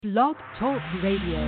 Blog Talk Radio.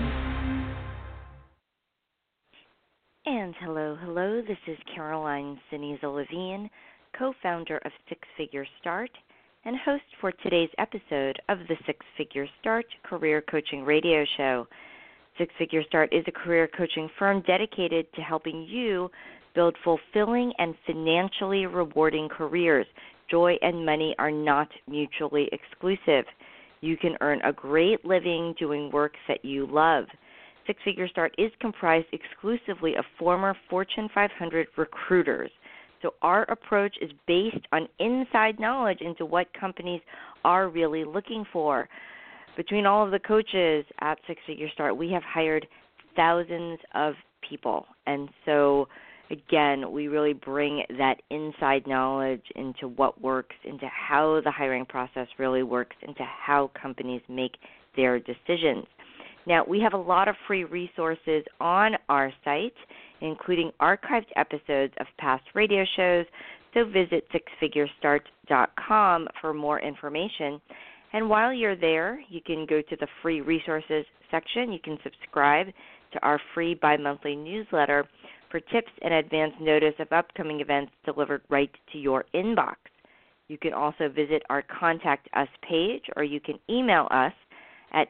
And hello. This is Caroline Siniza Levine, co-founder of Six Figure Start and host for today's episode of the Six Figure Start Career Coaching Radio Show. Six Figure Start is a career coaching firm dedicated to helping you build fulfilling and financially rewarding careers. Joy and money are not mutually exclusive. You can earn a great living doing work that you love. Six Figure Start is comprised exclusively of former Fortune 500 recruiters. So our approach is based on inside knowledge into what companies are really looking for. Between all of the coaches at Six Figure Start, we have hired thousands of people. And so, again, we really bring that inside knowledge into what works, into how the hiring process really works, into how companies make their decisions. Now, we have a lot of free resources on our site, including archived episodes of past radio shows, so visit sixfigurestart.com for more information. And while you're there, you can go to the free resources section. You can subscribe to our free bi-monthly newsletter for tips and advance notice of upcoming events delivered right to your inbox. You can also visit our Contact Us page, or you can email us at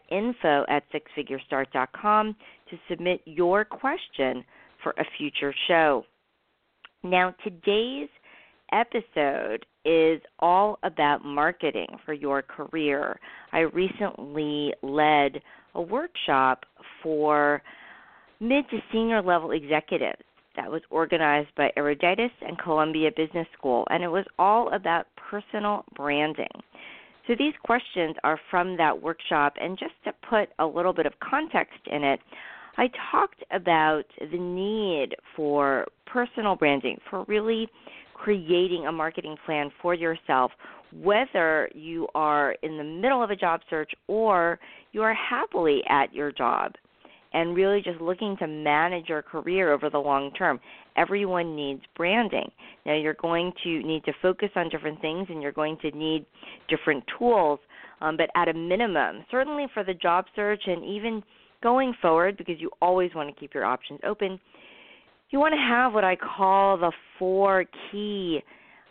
info@sixfigurestart.com to submit your question for a future show. Now, today's episode is all about marketing for your career. I recently led a workshop for mid to senior level executives that was organized by Eruditus and Columbia Business School, and it was all about personal branding. So these questions are from that workshop, and just to put a little bit of context in it, I talked about the need for personal branding, for really creating a marketing plan for yourself, whether you are in the middle of a job search or you are happily at your job and really just looking to manage your career over the long term. Everyone needs branding. Now, you're going to need to focus on different things, and you're going to need different tools, but at a minimum, certainly for the job search and even going forward, because you always want to keep your options open, you want to have what I call the 4 key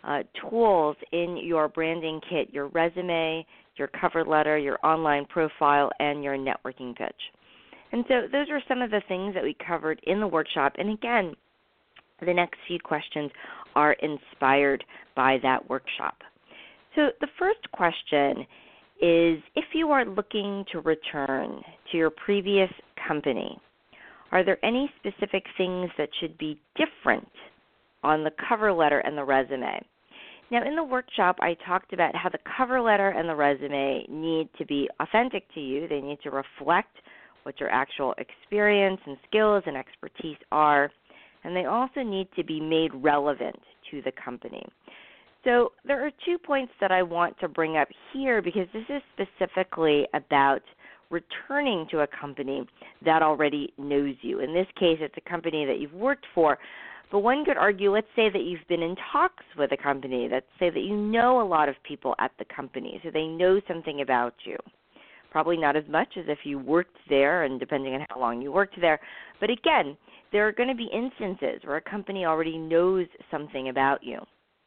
tools in your branding kit: your resume, your cover letter, your online profile, and your networking pitch. And so those are some of the things that we covered in the workshop. And again, the next few questions are inspired by that workshop. So the first question is, if you are looking to return to your previous company, are there any specific things that should be different on the cover letter and the resume? Now, in the workshop, I talked about how the cover letter and the resume need to be authentic to you. They need to reflect what your actual experience and skills and expertise are, and they also need to be made relevant to the company. So there are 2 points that I want to bring up here, because this is specifically about returning to a company that already knows you. In this case, it's a company that you've worked for, but one could argue, let's say that you've been in talks with a company, let's say that you know a lot of people at the company, so they know something about you. Probably not as much as if you worked there, and depending on how long you worked there. But again, there are going to be instances where a company already knows something about you.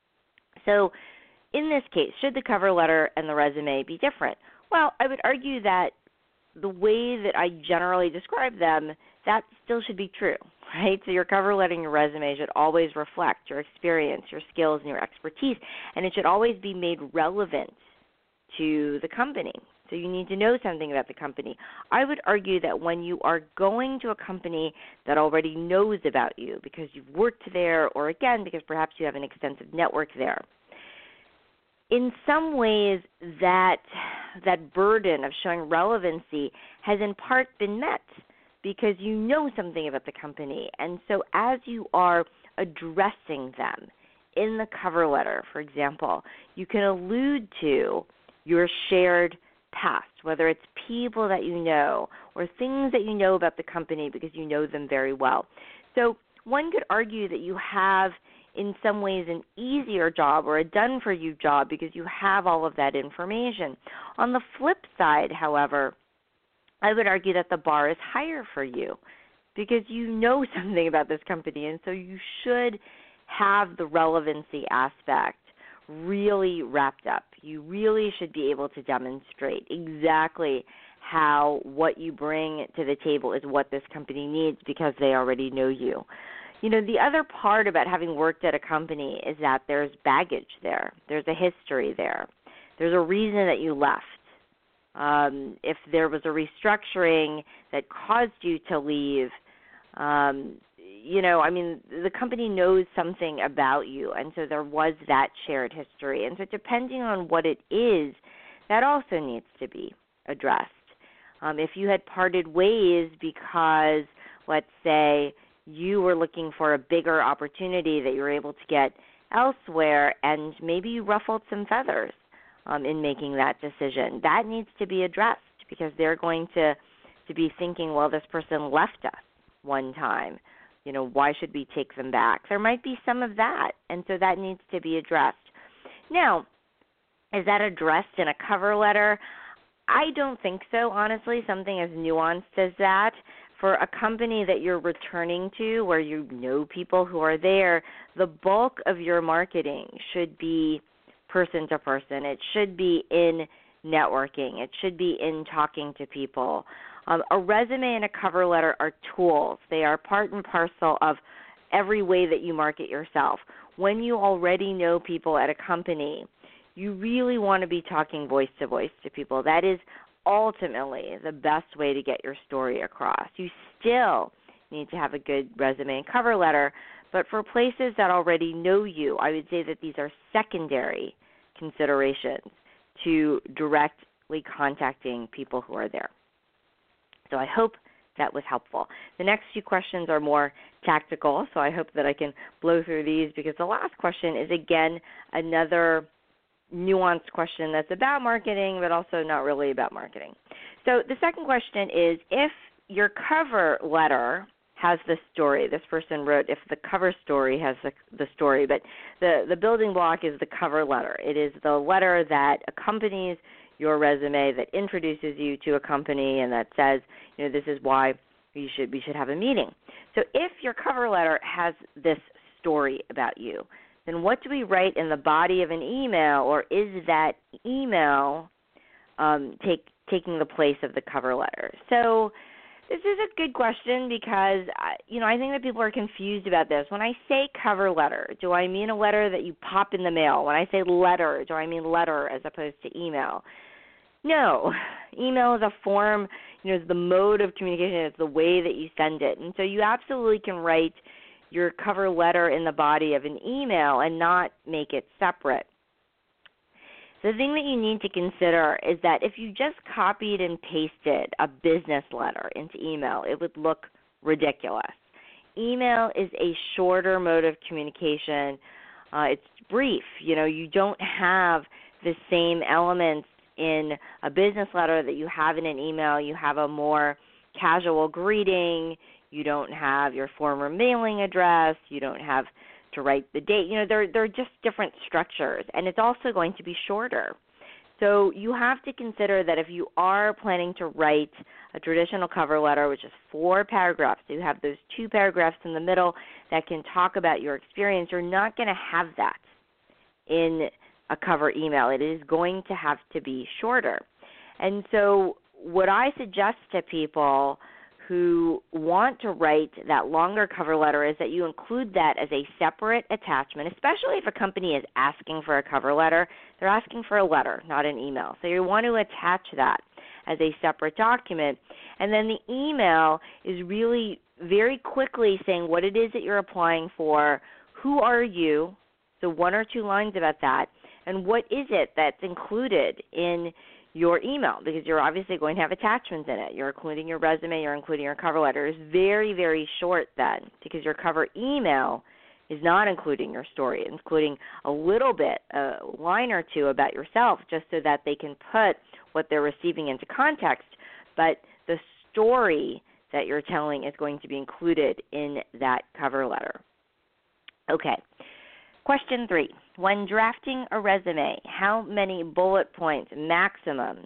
So in this case, should the cover letter and the resume be different? Well, I would argue that the way that I generally describe them, that still should be true, right? So your cover letter and your resume should always reflect your experience, your skills, and your expertise, and it should always be made relevant to the company. So you need to know something about the company. I would argue that when you are going to a company that already knows about you because you've worked there, or again, because perhaps you have an extensive network there, in some ways that burden of showing relevancy has in part been met because you know something about the company. And so as you are addressing them in the cover letter, for example, you can allude to your shared past, whether it's people that you know or things that you know about the company because you know them very well. So one could argue that you have in some ways an easier job or a done-for-you job because you have all of that information. On the flip side, however, I would argue that the bar is higher for you because you know something about this company, and so you should have the relevancy aspect really wrapped up. You really should be able to demonstrate exactly how what you bring to the table is what this company needs because they already know you. You know, the other part about having worked at a company is that there's baggage there. There's a history there. There's a reason that you left. If there was a restructuring that caused you to leave, the company knows something about you, and so there was that shared history. And so depending on what it is, that also needs to be addressed. If you had parted ways because, let's say, you were looking for a bigger opportunity that you were able to get elsewhere, and maybe you ruffled some feathers in making that decision, that needs to be addressed because they're going to be thinking, well, this person left us one time. You know, why should we take them back? There might be some of that, and so that needs to be addressed. Now, is that addressed in a cover letter? I don't think so, honestly, something as nuanced as that. For a company that you're returning to where you know people who are there, the bulk of your marketing should be person to person. It should be in networking. It should be in talking to people. A resume and a cover letter are tools. They are part and parcel of every way that you market yourself. When you already know people at a company, you really want to be talking voice to voice to people. That is ultimately the best way to get your story across. You still need to have a good resume and cover letter, but for places that already know you, I would say that these are secondary considerations to directly contacting people who are there. So I hope that was helpful. The next few questions are more tactical, so I hope that I can blow through these because the last question is, again, another nuanced question that's about marketing but also not really about marketing. So the second question is, if your cover letter has the story, this person wrote if the cover story has the story, but the building block is the cover letter. It is the letter that accompanies your resume, that introduces you to a company and that says, you know, this is why we should have a meeting. So if your cover letter has this story about you, then what do we write in the body of an email, or is that email taking the place of the cover letter? So this is a good question because, I think that people are confused about this. When I say cover letter, do I mean a letter that you pop in the mail? When I say letter, do I mean letter as opposed to email? No. Email is a form, it's the mode of communication. It's the way that you send it. And so you absolutely can write your cover letter in the body of an email and not make it separate. The thing that you need to consider is that if you just copied and pasted a business letter into email, it would look ridiculous. Email is a shorter mode of communication. It's brief. You don't have the same elements in a business letter that you have in an email. You have a more casual greeting. You don't have your former mailing address. You don't have to write the date. They're just different structures, and it's also going to be shorter. So you have to consider that if you are planning to write a traditional cover letter, which is 4 paragraphs, so you have those 2 paragraphs in the middle that can talk about your experience, you're not going to have that in a cover email. It is going to have to be shorter. And so what I suggest to people who want to write that longer cover letter is that you include that as a separate attachment, especially if a company is asking for a cover letter. They're asking for a letter, not an email. So you want to attach that as a separate document. And then the email is really very quickly saying what it is that you're applying for, who are you, so 1 or 2 lines about that, and what is it that's included in your email, because you're obviously going to have attachments in it. You're including your resume, you're including your cover letter. It's very, very short then, because your cover email is not including your story. It's including a little bit, a line or 2 about yourself, just so that they can put what they're receiving into context, but the story that you're telling is going to be included in that cover letter. Okay. Question 3, when drafting a resume, how many bullet points maximum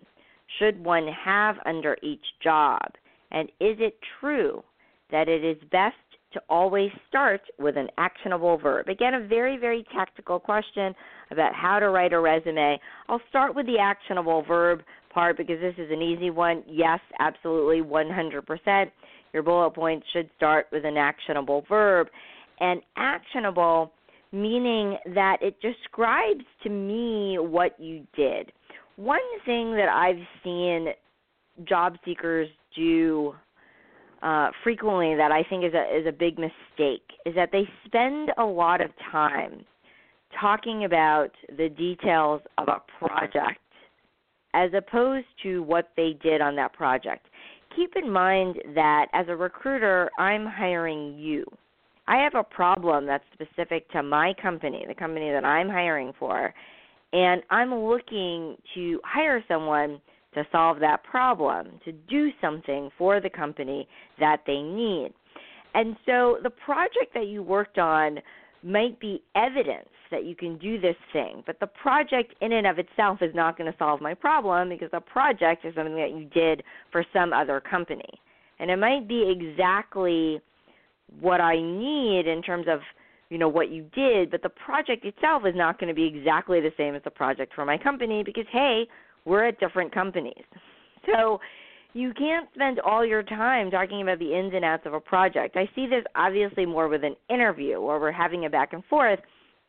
should one have under each job? And is it true that it is best to always start with an actionable verb? Again, a very, very tactical question about how to write a resume. I'll start with the actionable verb part because this is an easy one. Yes, absolutely, 100%. Your bullet points should start with an actionable verb. And actionable meaning that it describes to me what you did. One thing that I've seen job seekers do frequently that I think is a big mistake is that they spend a lot of time talking about the details of a project as opposed to what they did on that project. Keep in mind that as a recruiter, I'm hiring you. I have a problem that's specific to my company, the company that I'm hiring for, and I'm looking to hire someone to solve that problem, to do something for the company that they need. And so the project that you worked on might be evidence that you can do this thing, but the project in and of itself is not going to solve my problem because the project is something that you did for some other company. And it might be exactly what I need in terms of, what you did, but the project itself is not going to be exactly the same as the project for my company because, hey, we're at different companies. So you can't spend all your time talking about the ins and outs of a project. I see this obviously more with an interview where we're having a back and forth,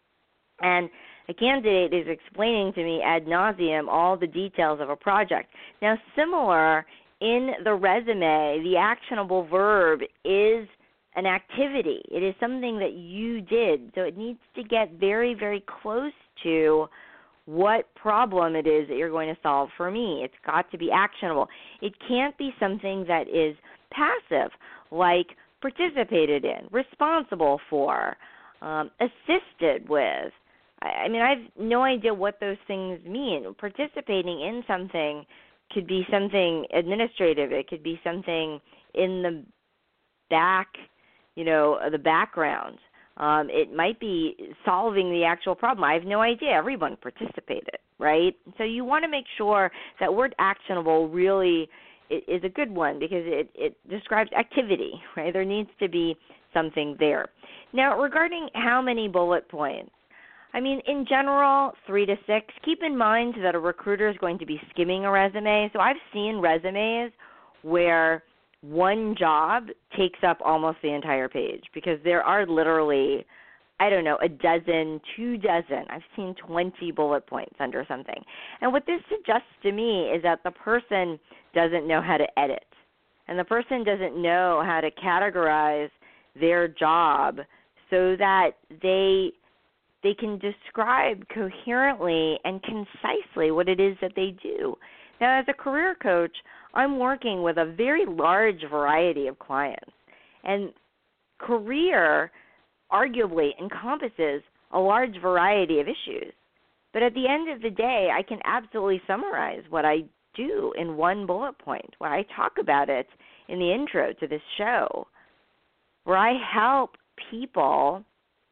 and a candidate is explaining to me ad nauseum all the details of a project. Now, similar in the resume, the actionable verb is an activity. It is something that you did. So it needs to get very, very close to what problem it is that you're going to solve for me. It's got to be actionable. It can't be something that is passive, like participated in, responsible for, assisted with. I have no idea what those things mean. Participating in something could be something administrative. It could be something in the back, the background. It might be solving the actual problem. I have no idea. Everyone participated, right? So you want to make sure that word actionable really is a good one because it describes activity, right? There needs to be something there. Now, regarding how many bullet points, in general, 3 to 6. Keep in mind that a recruiter is going to be skimming a resume. So I've seen resumes where one job takes up almost the entire page because there are literally, a dozen, 2 dozen. I've seen 20 bullet points under something. And what this suggests to me is that the person doesn't know how to edit, and the person doesn't know how to categorize their job so that they can describe coherently and concisely what it is that they do. Now, as a career coach, I'm working with a very large variety of clients, and career arguably encompasses a large variety of issues. But at the end of the day, I can absolutely summarize what I do in one bullet point, where I talk about it in the intro to this show, where I help people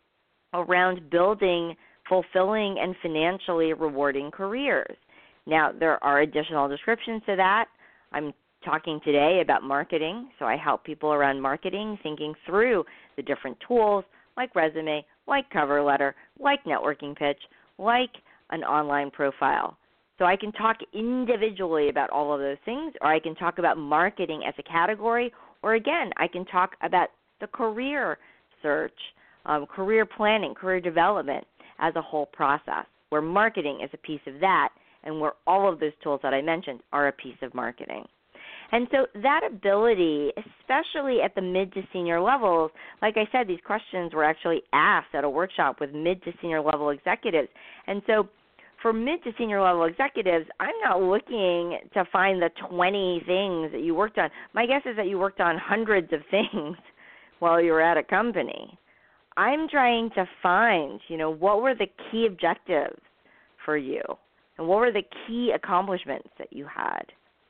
around building fulfilling and financially rewarding careers. Now, there are additional descriptions to that. I'm talking today about marketing, so I help people around marketing, thinking through the different tools like resume, like cover letter, like networking pitch, like an online profile. So I can talk individually about all of those things, or I can talk about marketing as a category, or again, I can talk about the career search, career planning, career development as a whole process, where marketing is a piece of that, and where all of those tools that I mentioned are a piece of marketing. And so that ability, especially at the mid to senior levels, like I said, these questions were actually asked at a workshop with mid to senior level executives. And so for mid to senior level executives, I'm not looking to find the 20 things that you worked on. My guess is that you worked on hundreds of things while you were at a company. I'm trying to find, what were the key objectives for you, and what were the key accomplishments that you had.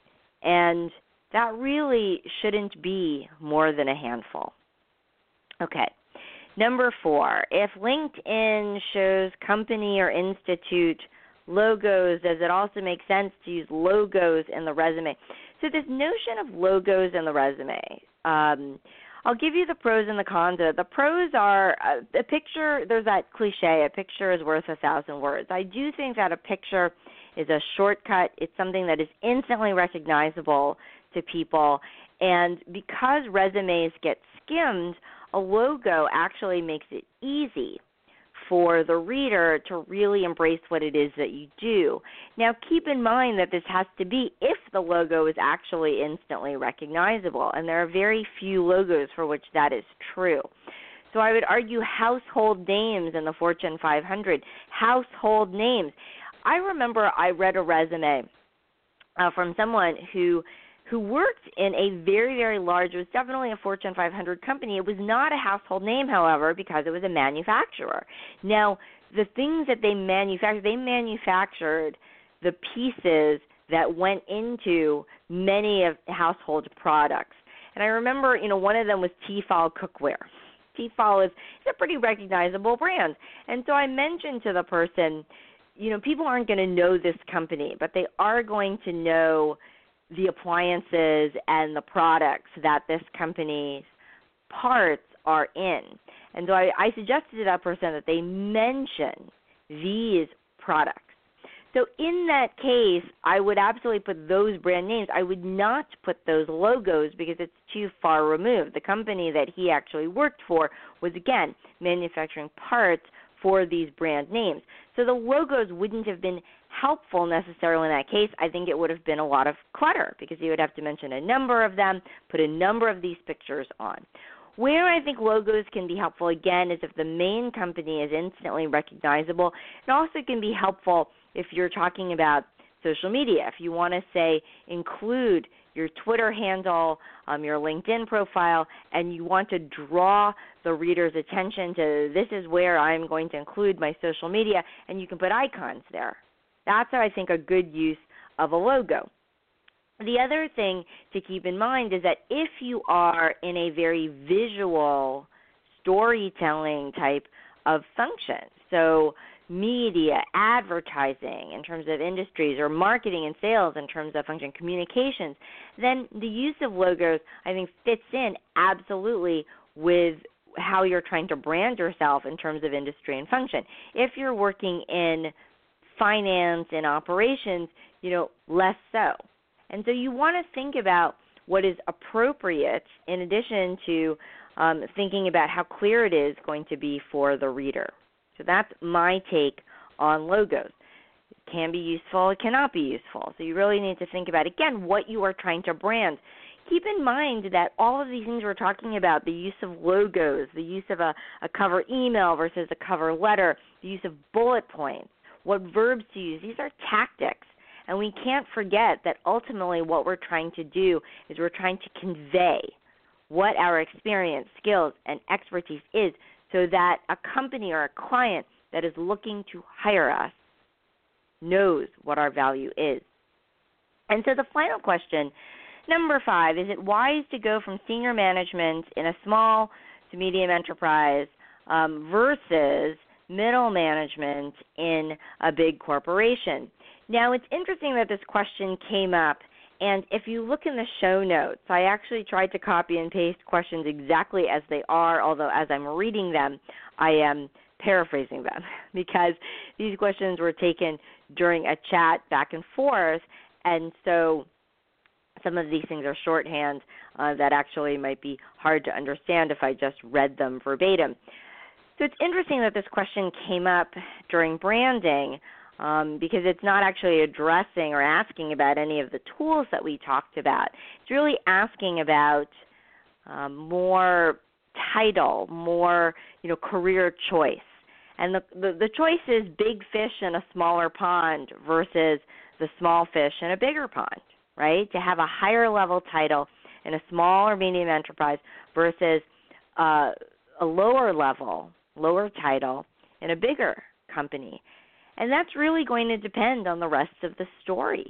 And that really shouldn't be more than a handful. Okay. Number 4, if LinkedIn shows company or institute logos? Does it also make sense to use logos in the resume? So this notion of logos in the resume, I'll give you the pros and the cons of it. The pros are a picture, there's that cliche, a picture is worth 1,000 words. I do think that a picture is a shortcut. It's something that is instantly recognizable to people. And because resumes get skimmed, a logo actually makes it easy for the reader to really embrace what it is that you do. Now, keep in mind that this has to be if the logo is actually instantly recognizable, and there are very few logos for which that is true. So I would argue household names in the Fortune 500, household names. I remember I read a resume from someone who worked in a very, very large, it was definitely a Fortune 500 company. It was not a household name, however, because it was a manufacturer. Now, the things that they manufactured the pieces that went into many of household products. And I remember, one of them was Tefal cookware. Tefal is a pretty recognizable brand. And so I mentioned to the person, people aren't going to know this company, but they are going to know the appliances and the products that this company's parts are in. And so I suggested to that person that they mention these products. So in that case, I would absolutely put those brand names. I would not put those logos because it's too far removed. The company that he actually worked for was, again, manufacturing parts for these brand names. So the logos wouldn't have been helpful necessarily in that case. I think it would have been a lot of clutter because you would have to mention a number of them, put a number of these pictures on. Where I think logos can be helpful, again, is if the main company is instantly recognizable. It also can be helpful if you're talking about social media. If you want to, say, include your Twitter handle, your LinkedIn profile, and you want to draw the reader's attention to this is where I'm going to include my social media, and you can put icons there. That's, I think, a good use of a logo. The other thing to keep in mind is that if you are in a very visual storytelling type of function, so media, advertising in terms of industries, or marketing and sales in terms of function, communications, then the use of logos, I think, fits in absolutely with how you're trying to brand yourself in terms of industry and function. If you're working in finance and operations, less so. And so you want to think about what is appropriate in addition to thinking about how clear it is going to be for the reader. So that's my take on logos. It can be useful, it cannot be useful. So you really need to think about, again, what you are trying to brand. Keep in mind that all of these things we're talking about, the use of logos, the use of a cover email versus a cover letter, the use of bullet points, what verbs to use, these are tactics. And we can't forget that ultimately what we're trying to do is we're trying to convey what our experience, skills, and expertise is so that a company or a client that is looking to hire us knows what our value is. And so the final question, number 5, is it wise to go from senior management in a small to medium enterprise versus middle management in a big corporation? Now, it's interesting that this question came up, and if you look in the show notes, I actually tried to copy and paste questions exactly as they are, although as I'm reading them, I am paraphrasing them because these questions were taken during a chat back and forth, and so some of these things are shorthand that actually might be hard to understand if I just read them verbatim. So it's interesting that this question came up during branding because it's not actually addressing or asking about any of the tools that we talked about. It's really asking about more title, more career choice. And the choice is big fish in a smaller pond versus the small fish in a bigger pond, right? To have a higher level title in a small or medium enterprise versus a lower title in a bigger company. And that's really going to depend on the rest of the story.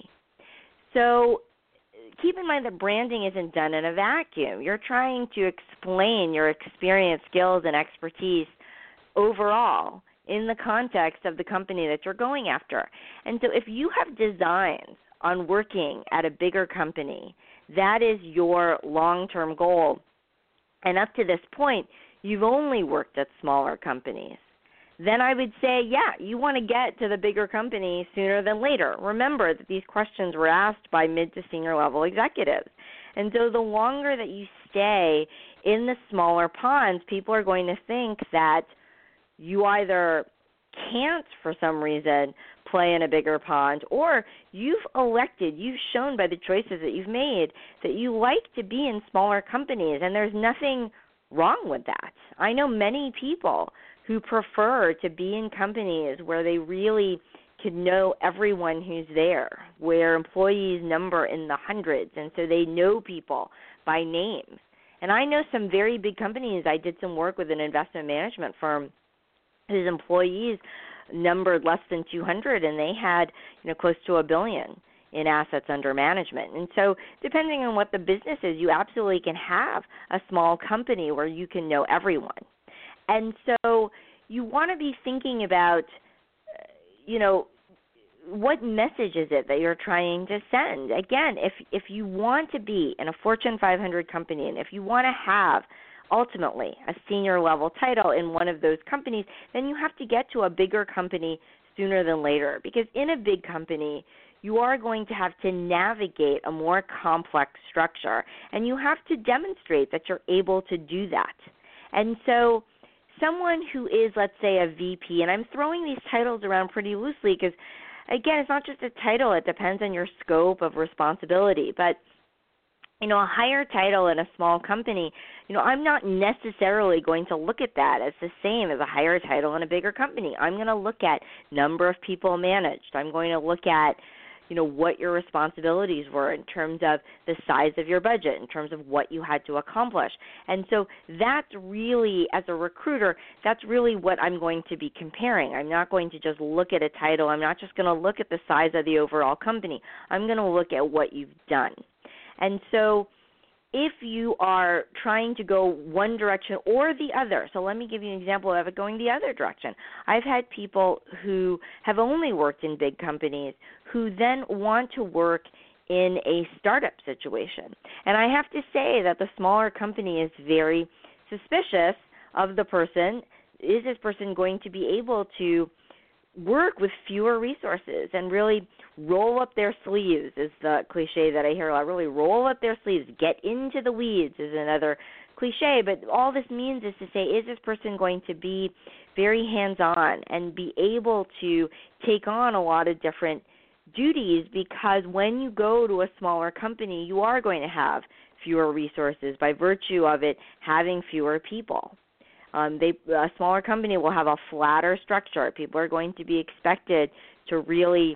So keep in mind that branding isn't done in a vacuum. You're trying to explain your experience, skills, and expertise overall in the context of the company that you're going after. And so if you have designs on working at a bigger company, that is your long-term goal. And up to this point, you've only worked at smaller companies. Then I would say, yeah, you want to get to the bigger company sooner than later. Remember that these questions were asked by mid to senior level executives. And so the longer that you stay in the smaller ponds, people are going to think that you either can't, for some reason, play in a bigger pond, or you've shown by the choices that you've made that you like to be in smaller companies, and there's nothing wrong with that. I know many people who prefer to be in companies where they really can know everyone who's there, where employees number in the hundreds, and so they know people by name. And I know some very big companies. I did some work with an investment management firm whose employees numbered less than 200, and they had close to $1 billion in assets under management. And so depending on what the business is, you absolutely can have a small company where you can know everyone. And so you want to be thinking about, what message is it that you're trying to send? Again, if you want to be in a Fortune 500 company, and if you want to have ultimately a senior level title in one of those companies, then you have to get to a bigger company sooner than later. Because in a big company, you are going to have to navigate a more complex structure, and you have to demonstrate that you're able to do that. And so someone who is, let's say, a VP, and I'm throwing these titles around pretty loosely because, again, it's not just a title. It depends on your scope of responsibility. But, a higher title in a small company, I'm not necessarily going to look at that as the same as a higher title in a bigger company. I'm going to look at number of people managed. I'm going to look at what your responsibilities were in terms of the size of your budget, in terms of what you had to accomplish. And so that's really, as a recruiter, that's really what I'm going to be comparing. I'm not going to just look at a title. I'm not just going to look at the size of the overall company. I'm going to look at what you've done. And so if you are trying to go one direction or the other, so let me give you an example of it going the other direction. I've had people who have only worked in big companies who then want to work in a startup situation. And I have to say that the smaller company is very suspicious of the person. Is this person going to be able to work with fewer resources and really roll up their sleeves is the cliche that I hear a lot. Really roll up their sleeves, get into the weeds is another cliche. But all this means is to say, is this person going to be very hands-on and be able to take on a lot of different duties? Because when you go to a smaller company, you are going to have fewer resources by virtue of it having fewer people. A smaller company will have a flatter structure. People are going to be expected to really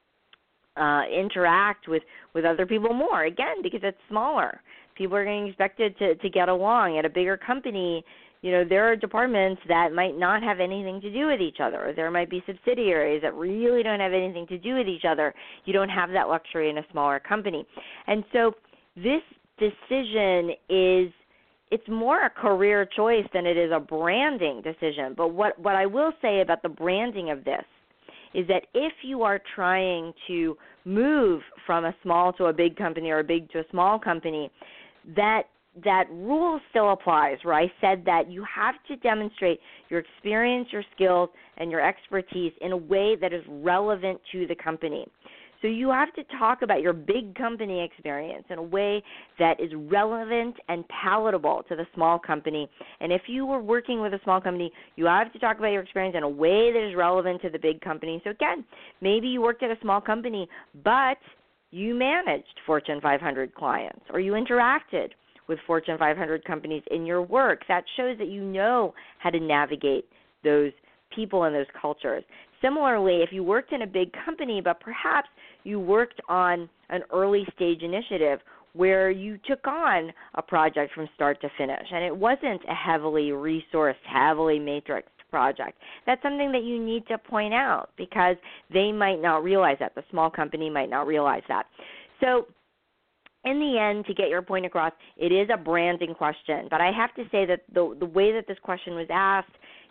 interact with other people more, again, because it's smaller. People are going to be expected to get along. At a bigger company, there are departments that might not have anything to do with each other. Or there might be subsidiaries that really don't have anything to do with each other. You don't have that luxury in a smaller company. And so this decision it's more a career choice than it is a branding decision. But what I will say about the branding of this is that if you are trying to move from a small to a big company or a big to a small company, that rule still applies, where I said that you have to demonstrate your experience, your skills, and your expertise in a way that is relevant to the company. So you have to talk about your big company experience in a way that is relevant and palatable to the small company. And if you were working with a small company, you have to talk about your experience in a way that is relevant to the big company. So again, maybe you worked at a small company, but you managed Fortune 500 clients, or you interacted with Fortune 500 companies in your work. That shows that you know how to navigate those people and those cultures. Similarly, if you worked in a big company, but perhaps you worked on an early stage initiative where you took on a project from start to finish, and it wasn't a heavily resourced, heavily matrixed project, that's something that you need to point out, because they might not realize that. The small company might not realize that. So in the end, to get your point across, it is a branding question. But I have to say that the way that this question was asked,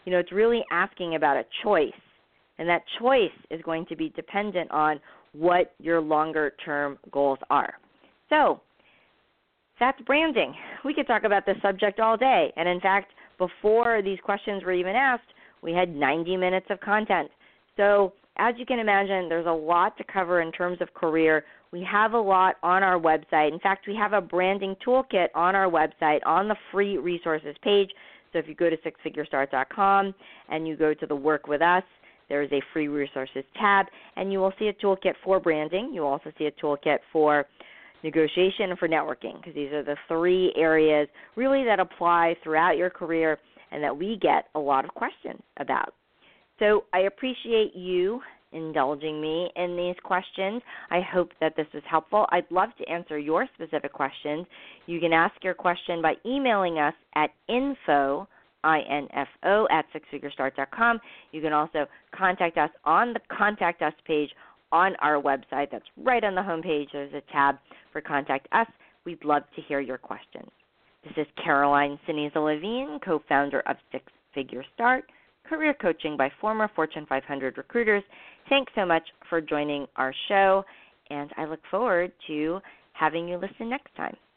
It's really asking about a choice. And that choice is going to be dependent on what your longer-term goals are. So that's branding. We could talk about this subject all day. And in fact, before these questions were even asked, we had 90 minutes of content. So as you can imagine, there's a lot to cover in terms of career. We have a lot on our website. In fact, we have a branding toolkit on our website on the free resources page. So if you go to sixfigurestart.com and you go to the Work With Us, there is a free resources tab, and you will see a toolkit for branding. You will also see a toolkit for negotiation and for networking, because these are the three areas really that apply throughout your career and that we get a lot of questions about. So I appreciate you indulging me in these questions. I hope that this is helpful. I'd love to answer your specific questions. You can ask your question by emailing us at info at sixfigurestart.com. You can also contact us on the Contact Us page on our website. That's right on the home page. There's a tab for Contact Us. We'd love to hear your questions. This is Caroline Sinisa-Levine, co-founder of Six Figure Start, career coaching by former Fortune 500 recruiters. Thanks so much for joining our show, and I look forward to having you listen next time.